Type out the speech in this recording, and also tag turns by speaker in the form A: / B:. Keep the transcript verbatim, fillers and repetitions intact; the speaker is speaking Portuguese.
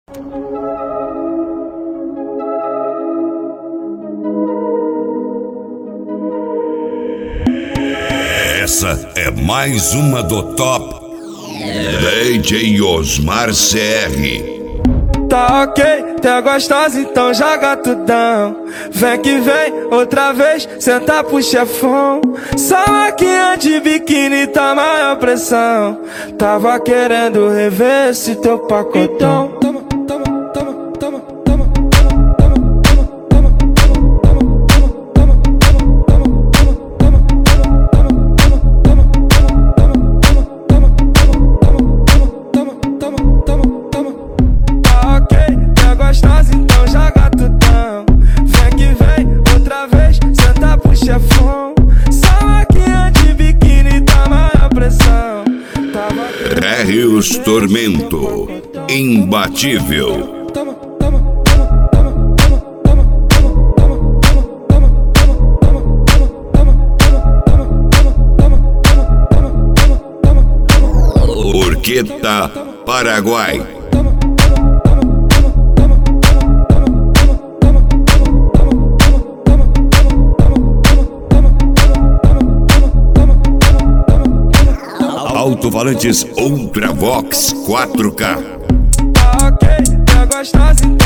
A: Essa é mais uma do Top D J Osmar C R.
B: Tá ok, tá gostosa, então joga tudão. Vem que vem, outra vez, senta pro chefão. Só maquinha de biquíni, tá maior pressão. Tava querendo rever esse teu pacotão. Toma, toma, toma, toma, toma. Gostosa, então joga tudão. Vem que vem, outra vez, senta pro chefão. Só maquinha de biquíni, tá maior pressão. Tava...
A: R os Tormento, imbatível.
B: Toma, toma, toma, toma, toma, toma.
A: Orqueta Paraguai. Alto-falantes Ultravox quatro K.
B: Tá ok, tá gostosa.